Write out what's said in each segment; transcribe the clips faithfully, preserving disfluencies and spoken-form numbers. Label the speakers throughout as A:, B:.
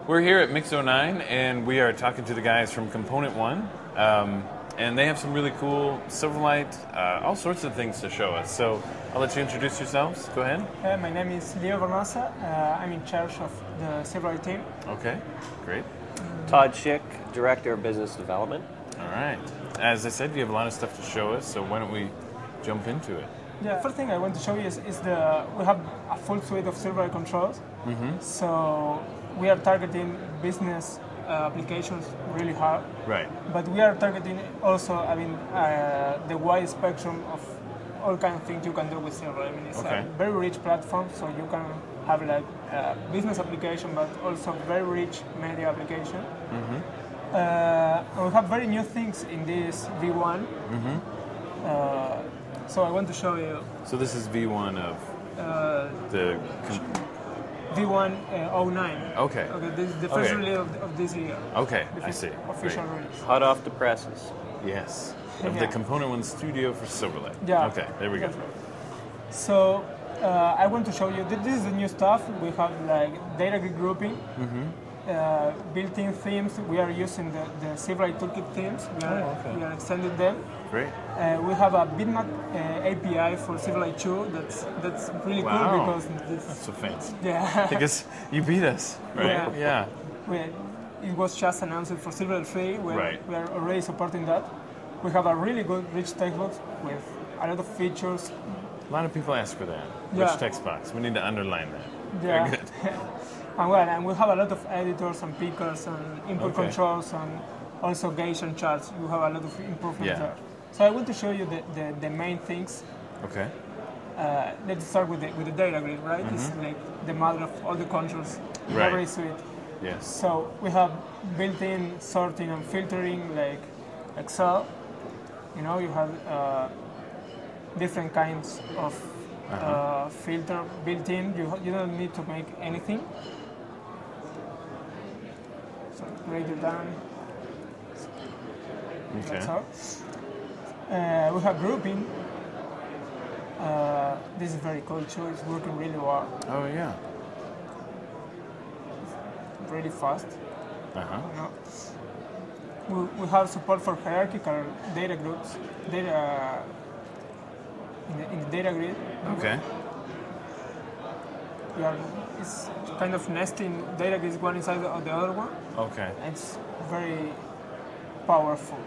A: We're here at Mix oh nine, and we are talking to the guys from Component One, um, and they have some really cool Silverlight, uh, all sorts of things to show us. So I'll let you introduce yourselves. Go ahead.
B: Uh, my name is Leo Vernosa. Uh, I'm in charge of the Silverlight team.
A: Okay, great.
C: Todd Schick, Director of Business Development.
A: All right. As I said, you have a lot of stuff to show us, so why don't we jump into it?
B: The first thing I want to show you is, is the we have a full suite of Silverlight controls.
A: Mm-hmm.
B: So we are targeting business uh, applications really hard.
A: Right.
B: But we are targeting also, I mean, uh, the wide spectrum of all kind of things you can do with Silverlight. I mean, it's
A: Okay.
B: a very rich platform, so you can have like a business application, but also very rich media application.
A: Mm-hmm.
B: Uh, and we have very new things in this V one.
A: Mm-hmm.
B: Uh, so I want to show you
A: So this is V one of
B: uh,
A: the... Com-
B: V one oh nine.
A: Okay.
B: Okay, this is the first
A: Okay.
B: release of, of this year.
A: Okay,
B: The
A: I
B: fif-
A: see.
B: Official
A: Great.
B: release.
C: Hot off the presses.
A: Yes. Of
B: Yeah.
A: the Component One studio for Silverlight.
B: Yeah.
A: Okay, there we go.
B: That's right. So uh, I want to show you, th- this is the new stuff. We have like data grid grouping,
A: Mm-hmm.
B: uh, built-in themes. We are using the, the Silverlight Toolkit themes. We are,
A: Oh, okay.
B: we are extending them.
A: Great.
B: Uh, we have a bitmap uh, A P I for Silverlight two. That's that's really
A: Wow.
B: cool because this,
A: That's so fancy.
B: yeah.
A: I guess you beat us, right?
B: Yeah.
A: Yeah.
B: we, it was just announced for Silverlight three. We are,
A: Right.
B: we are already supporting that. We have a really good rich textbox with a lot of features.
A: A lot of people ask for that.
B: Yeah.
A: Rich text box. We need to underline that.
B: Yeah.
A: Very good.
B: And well, and we have a lot of editors and pickers and input
A: Okay.
B: controls and also gauge and charts. We have a lot of improvements
A: Yeah.
B: there. So I want to show you the, the, the main things.
A: Okay.
B: Uh, let's start with the, with the data grid, right? It's like the mother of all the controls in
A: Mm-hmm. Right.
B: every suite.
A: Yes.
B: So we have built-in sorting and filtering like Excel. You know, you have uh, different kinds of
A: Uh-huh.
B: uh, filter built in. You, you don't need to make anything. So greater than.
A: Okay.
B: That's all. Uh, we have grouping. Uh, this is very cool too. It's working really well,
A: Oh yeah.
B: really fast.
A: Uh huh.
B: You know. We, we have support for hierarchical data groups, data in the, in the data grid.
A: Okay.
B: We are, it's kind of nesting data grids one inside of the other one.
A: Okay.
B: It's very powerful.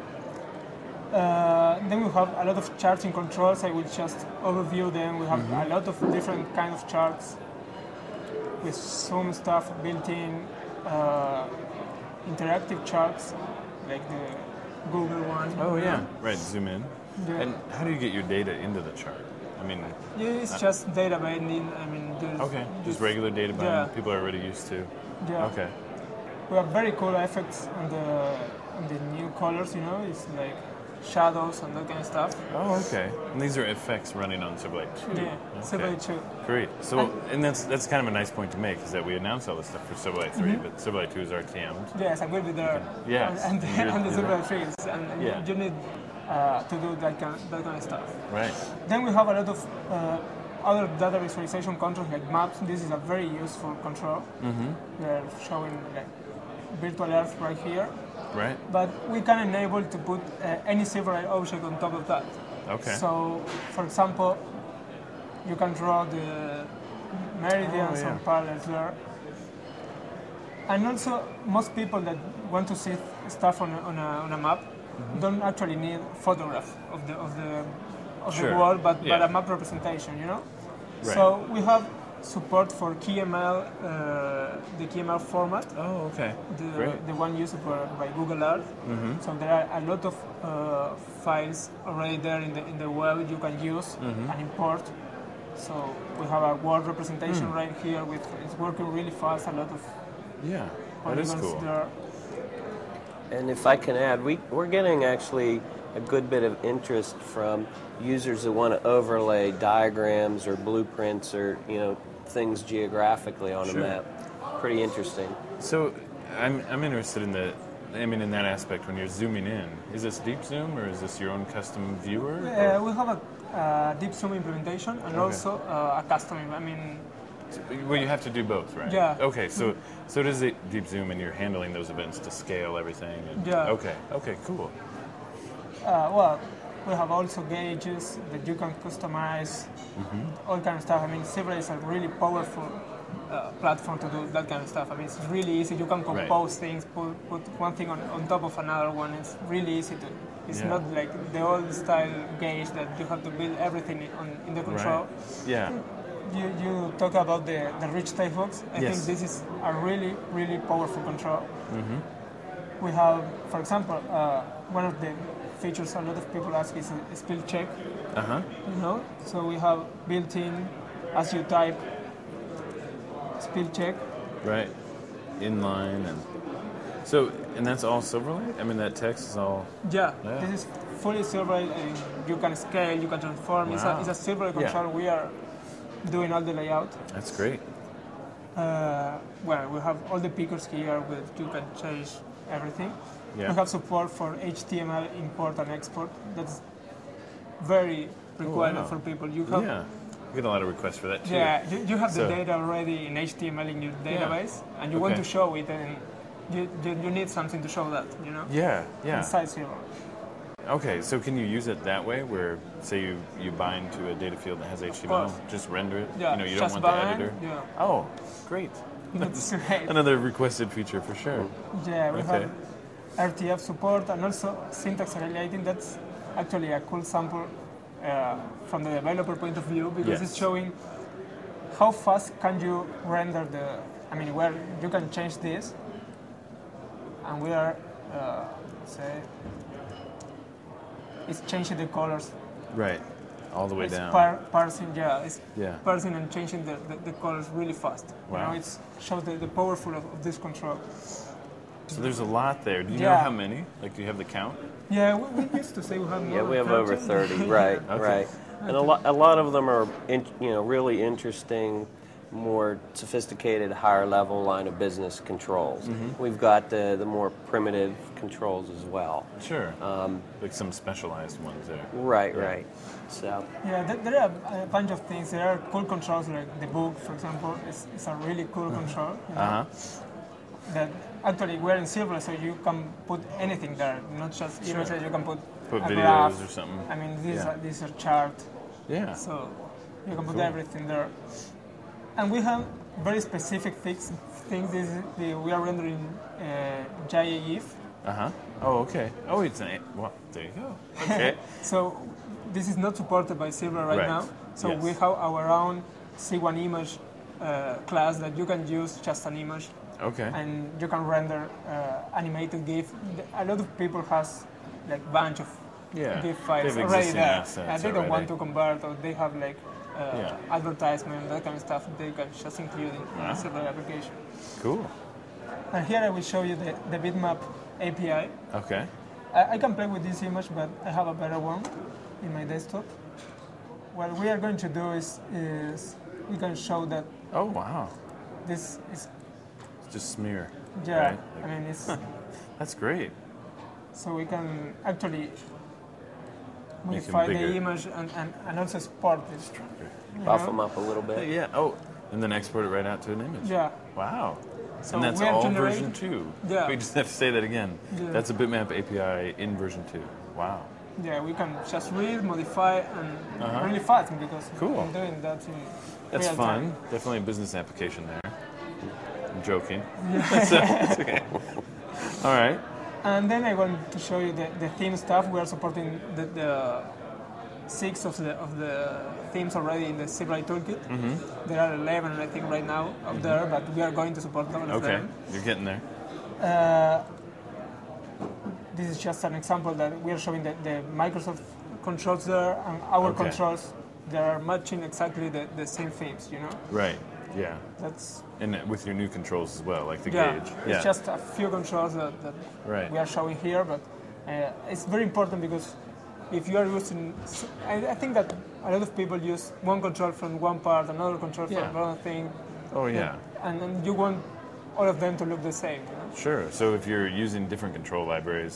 B: Uh, then we have a lot of charting controls. I will just overview them. We have a lot of different kind of charts with some stuff built in, uh, interactive charts like the Google one.
A: Oh yeah. Right. Zoom in.
B: Yeah.
A: And how do you get your data into the chart? I mean.
B: Yeah, it's just data binding. I mean, there's,
A: Okay. Just
B: there's-
A: regular data binding.
B: Yeah.
A: People are already used to.
B: Yeah.
A: Okay.
B: We have very cool effects on the on the new colors. You know, it's like shadows and that kind of stuff.
A: Oh, okay. And these are effects running on Silverlight two.
B: Yeah,
A: Okay.
B: Silverlight two.
A: Great. So, and that's that's kind of a nice point to make, is that we announced all this stuff for Silverlight three,
B: Mm-hmm.
A: but Silverlight two is R T M'd.
B: Yes, I will be there.
A: Yes,
B: And,
A: you're-
B: and, and the
A: you're
B: Silverlight trees, and and
A: Yeah.
B: you need uh, to do that kind, that kind of stuff.
A: Right.
B: Then we have a lot of uh, other data visualization controls like maps. This is a very useful control.
A: Mm-hmm.
B: We're showing like virtual Earth right here,
A: Right.
B: but we can enable to put uh, any Silverlight object on top of that.
A: Okay.
B: So, for example, you can draw the meridians
A: Oh, yeah.
B: and parallels there. And also, most people that want to see stuff on a, on a, on a map don't actually need photograph of the of the of
A: Sure.
B: the world, but,
A: Yeah.
B: but a map representation, you know.
A: Right.
B: So we have support for K M L, uh, the K M L format,
A: Oh, okay.
B: the,
A: Great.
B: the one used for, by Google Earth.
A: Mm-hmm.
B: So there are a lot of uh, files already there in the in the web you can use
A: Mm-hmm.
B: and import. So we have a word representation
A: Mm.
B: right here with it's working really fast. A lot of
A: Yeah. That is
B: polygons
A: cool.
B: there.
C: And if I can add, we, we're getting actually a good bit of interest from users that want to overlay diagrams or blueprints or, you know, things geographically on
A: Sure.
C: a map. Pretty interesting.
A: So, I'm I'm interested in the. I mean, in that aspect, when you're zooming in, is this deep zoom or is this your own custom viewer?
B: Uh, we have a uh, deep zoom implementation and
A: Okay.
B: also uh, a custom. I mean,
A: Well, you have to do both, right?
B: Yeah.
A: Okay, so so does it deep zoom, and you're handling those events to scale everything. And,
B: Yeah.
A: Okay. Okay. Cool.
B: Uh, well, we have also gauges that you can customize,
A: Mm-hmm.
B: all kind of stuff. I mean, Zebra is a really powerful uh, platform to do that kind of stuff. I mean, it's really easy. You can compose things, put, put one thing on, on top of another one. It's really easy to. It's
A: Yeah.
B: not like the old style gauge that you have to build everything on, in the control.
A: Right. Yeah.
B: You, you talk about the, the rich type hooks. I
A: Yes.
B: think this is a really, really powerful control.
A: Mm-hmm.
B: We have, for example, uh, one of the features a lot of people ask is a spell check.
A: Uh huh.
B: You know, so we have built-in, as you type, spell check.
A: Right. Inline and so and that's all Silverlight. I mean, that text is all.
B: Yeah,
A: Yeah.
B: this is fully Silverlight. And you can scale, you can transform. It's, a,
A: Wow.
B: it's a Silverlight
A: Yeah.
B: control. We are doing all the layout.
A: That's great.
B: Uh, well, we have all the pickers here. With you can change everything.
A: Yeah.
B: We have support for H T M L import and export. That's very requirement
A: wow.
B: for people. You have
A: Yeah. We get a lot of requests for that too.
B: Yeah, you, you have
A: So-
B: the data already in H T M L in your database, and you want
A: Okay.
B: to show it, and you, you, you need something to show that, you know?
A: Yeah. Yeah.
B: Inside Zero.
A: Okay, so can you use it that way, where say you, you bind to a data field that has H T M L,
B: course.
A: just render it?
B: Yeah,
A: You know, you
B: just
A: don't want
B: bind,
A: the editor.
B: yeah.
A: Oh, great.
B: That's great.
A: Another requested feature for sure.
B: Yeah, we
A: Okay.
B: have R T F support and also syntax highlighting. That's actually a cool sample uh, from the developer point of view because
A: Yes.
B: it's showing how fast can you render the. I mean, where you can change this, and we are uh, say it's changing the colors.
A: Right. All the way
B: It's
A: down.
B: par- parsing, yeah, it's
A: Yeah.
B: parsing and changing the, the, the colors really fast.
A: Wow.
B: You know, it shows the, the powerful of, of this control.
A: So there's a lot there. Do you know
B: Yeah.
A: how many? Like, do you have the count?
B: Yeah, we, we used to say we have more
C: Yeah, we
B: than
C: have over
B: thirty.
C: thirty, right,
A: Okay.
C: right. And a lot, a lot of them are, in, you know, really interesting, more sophisticated, higher level line of business controls.
A: Mm-hmm.
C: We've got the, the more primitive controls as well.
A: Sure. Um, like some specialized ones there.
C: Right,
A: Yeah.
C: right. So,
B: Yeah, there, there are a bunch of things. There are cool controls like the book, for example. It's, it's a really cool control. You know,
A: Uh huh.
B: That actually we're in Silver, so you can put anything there, not just
A: Sure.
B: images. You can put,
A: Put
B: a
A: videos
B: graph.
A: or something.
B: I mean, these
A: Yeah.
B: are these are chart,
A: Yeah.
B: so you can put
A: Cool.
B: everything there. And we have very specific things. Things this is the, we are rendering uh, J A I F.
A: Uh huh. Oh, okay. Oh, it's an. Well, there you go. Okay.
B: So this is not supported by Silver right,
A: Right.
B: now. So
A: Yes.
B: we have our own C one image uh, class that you can use just an image,
A: Okay.
B: and you can render uh, animated GIF. A lot of people has like bunch of
A: Yeah.
B: GIF
A: They
B: files
A: have
B: already
A: existing
B: there,
A: assets
B: and they don't want
A: already.
B: to convert, or they have like uh,
A: Yeah.
B: advertisement, that kind of stuff. They can just include in
A: Wow.
B: a Silver application.
A: Cool.
B: And here I will show you the, the bitmap A P I.
A: Okay.
B: I, I can play with this image, but I have a better one in my desktop. What we are going to do is, is we can show that
A: Oh, wow.
B: this is,
A: Just smear.
B: yeah,
A: Right.
B: I mean, it's,
A: That's great.
B: so we can actually modify the
A: bigger.
B: image and, and, and also export it. you
C: buff
B: know?
C: them up a little bit.
A: Yeah. Oh, and then export it right out to an image.
B: Yeah.
A: Wow.
B: So
A: and that's
B: we are
A: all
B: generating-
A: version two.
B: Yeah.
A: We just have to say that again.
B: Yeah.
A: That's a bitmap A P I in version two. Wow.
B: Yeah, we can just read, modify, and
A: Uh-huh.
B: really fast because
A: Cool.
B: I'm doing that in
A: That's
B: real
A: fun.
B: time.
A: Definitely a business application there. I'm joking. So, it's okay. All right.
B: And then I want to show you the, the theme stuff. We are supporting the, the six of the of the themes already in the Silverlight toolkit.
A: Mm-hmm.
B: There are eleven, I think, right now up there, but we are going to support all of
A: Okay.
B: them.
A: You're getting there.
B: Uh, this is just an example that we are showing the, the Microsoft controls there and our
A: Okay.
B: controls. They are matching exactly the, the same themes, you know?
A: Right. Yeah.
B: That's
A: And with your new controls as well, like the
B: yeah.
A: gauge.
B: It's just a few controls that, that
A: Right.
B: we are showing here, but uh, it's very important because if you are using, I, I think that a lot of people use one control from one part, another control
A: Yeah.
B: from another thing,
A: Oh, yeah.
B: and then you want all of them to look the same. You know?
A: Sure. So if you're using different control libraries,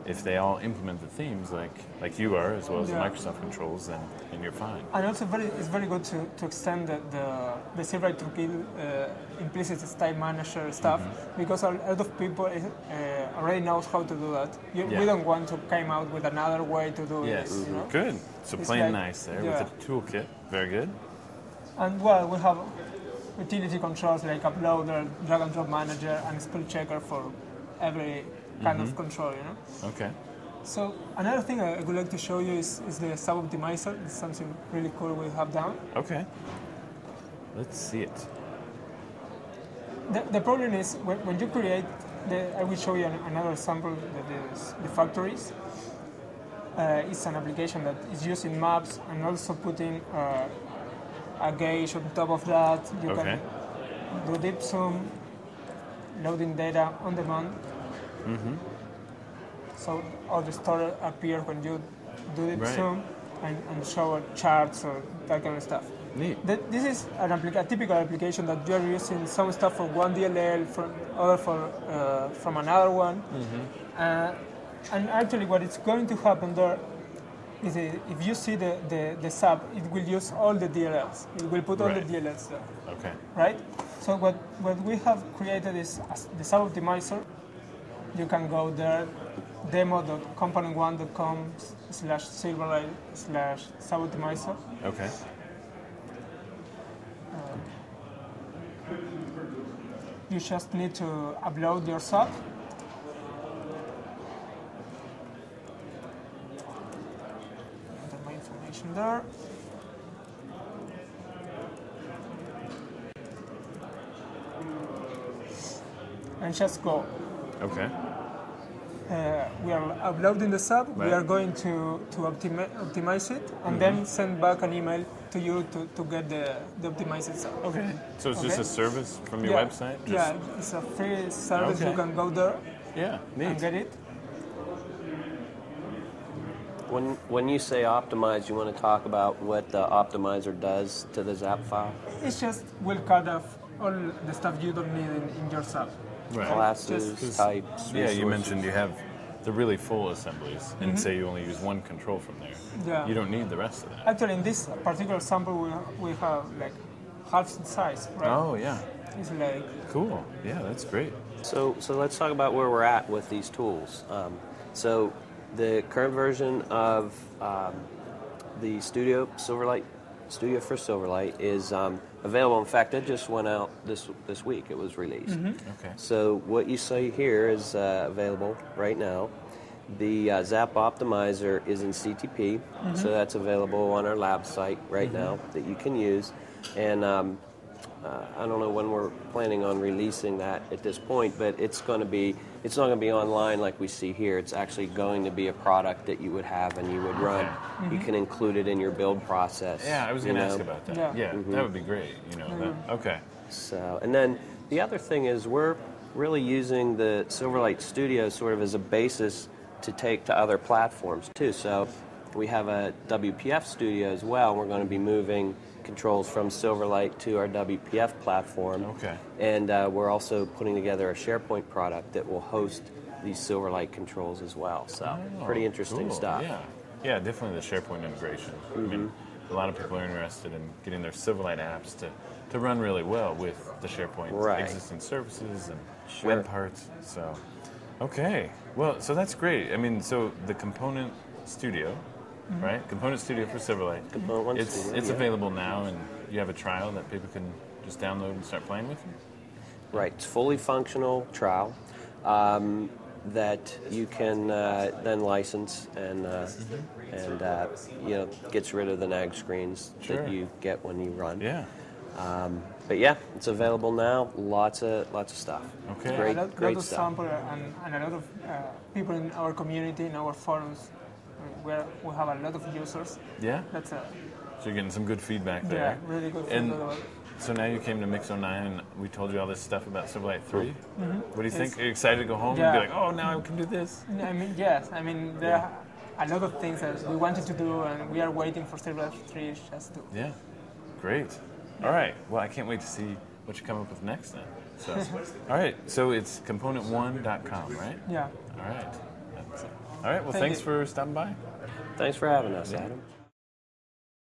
A: if they all implement the themes like like you are, as well as
B: Yeah.
A: the Microsoft controls, then, then you're fine.
B: And also, very, it's very good to, to extend the the, the Silverlight Toolkit uh, implicit style manager stuff
A: Mm-hmm.
B: because a lot of people uh, already knows how to do that. You,
A: Yeah.
B: We don't want to come out with another way to do
A: Yes,
B: it. You know?
A: good. So
B: It's
A: plain
B: like-
A: nice there
B: yeah.
A: with the toolkit. Very good.
B: And well, we have utility controls like uploader, drag and drop manager, and spell checker for every kind
A: Mm-hmm.
B: of control. You know.
A: Okay.
B: So another thing I would like to show you is, is the sub optimizer. It's something really cool we have down.
A: Okay. Let's see it.
B: The, the problem is when, when you create, the, I will show you an, another sample that is the factories. Uh, it's an application that is using maps and also putting uh, a gauge on top of that. You
A: Okay.
B: can do deep zoom, loading data on demand.
A: Mm-hmm.
B: So all the story appears when you do deep
A: Right.
B: zoom and, and show charts or that kind of stuff.
A: Neat.
B: Th- This is an applica- a typical application that you are using some stuff from one D L L, from other for uh, from another one, uh, and actually what is going to happen there is that if you see the, the, the sub, it will use all the D L Ls. It will put all
A: Right.
B: the D L Ls there,
A: Okay.
B: right? So what, what we have created is as the sub optimizer. You can go there, demo dot component one dot com slash silverlight slash sub optimizer.
A: Okay.
B: You just need to upload your sub. Enter my information there. And just go.
A: Okay.
B: Uh, we are uploading the sub.
A: Right.
B: We are going to, to optimi- optimize it and then send back an email to you to, to get the, the optimized sub.
A: Okay. So it's just
B: Okay.
A: a service from your
B: Yeah.
A: website? Just,
B: Yeah, it's a free service.
A: Okay.
B: You can go there
A: Yeah.
B: and
A: Neat.
B: get it.
C: When when you say optimize, you want to talk about what the optimizer does to the zap file?
B: It's just will cut off all the stuff you don't need in, in your sub.
A: Right.
C: Classes,
B: Just-
C: types,
A: Yeah, you
C: resources.
A: mentioned you have the really full assemblies, and say you only use one control from there.
B: Yeah.
A: You don't need the rest of that.
B: Actually, in this particular sample, we, we have like half the size, right?
A: Oh, yeah.
B: It's like,
A: Cool. Yeah, that's great.
C: So, so let's talk about where we're at with these tools. Um, so, the current version of um, the Studio Silverlight, Studio for Silverlight, is um, available. In fact, it just went out this this week. It was released.
A: Okay.
C: So, what you see here is uh, available right now. The uh, Zap Optimizer is in C T P, so that's available on our lab site right now that you can use. And um, uh, I don't know when we're planning on releasing that at this point, but it's going to be, it's not going to be online like we see here. It's actually going to be a product that you would have and you would run. You can include it in your build process.
A: Yeah, I was
C: you
A: going to
C: know.
A: ask about that.
B: Yeah.
A: Yeah, that would be great. You know, that, okay.
C: So, and then the other thing is we're really using the Silverlight Studio sort of as a basis to take to other platforms too. So we have a W P F Studio as well. We're going to be moving controls from Silverlight to our W P F platform.
A: Okay.
C: And uh, we're also putting together a SharePoint product that will host these Silverlight controls as well. So
A: Oh,
C: pretty interesting
A: cool.
C: stuff.
A: Yeah, yeah, definitely the SharePoint integration. I mean, a lot of people are interested in getting their Silverlight apps to, to run really well with the SharePoint
C: Right.
A: existing services and
C: Sure.
A: web parts. So, okay, well, so that's great. I mean, so the Component Studio, right? Component Studio for Silverlight.
C: Component One
A: it's
C: Studio,
A: it's
C: yeah.
A: available now, and you have a trial that people can just download and start playing with.
C: Right, it's fully functional trial um, that you can uh, then license and uh, and uh, you know gets rid of the nag screens
A: Sure.
C: that you get when you run.
A: Yeah.
C: Um, but yeah, it's available now. Lots of lots of stuff.
A: Okay.
C: Great,
B: a lot,
C: great
B: lot of
C: stuff.
B: sample and, and a lot of uh, people in our community, in our forums, uh, where we have a lot of users.
A: Yeah.
B: That's a
A: So you're getting some good feedback
B: yeah,
A: there.
B: really good
A: And
B: feedback about it.
A: so now you came to Mix oh nine and we told you all this stuff about Silverlight three. What do you think?
B: It's-
A: Are you excited to go home
B: Yeah.
A: and be like, oh, now I can do this?
B: I mean, yes. I mean, there are a lot of things that we wanted to do, and we are waiting for Silverlight three just to.
A: Yeah. Great. All right. Well, I can't wait to see what you come up with next then. So, all right. So it's component one dot com, right?
B: Yeah.
A: All right. That's it. All right. Well,
B: Thank
A: thanks
B: you.
A: for stopping by.
C: Thanks for having us, Adam.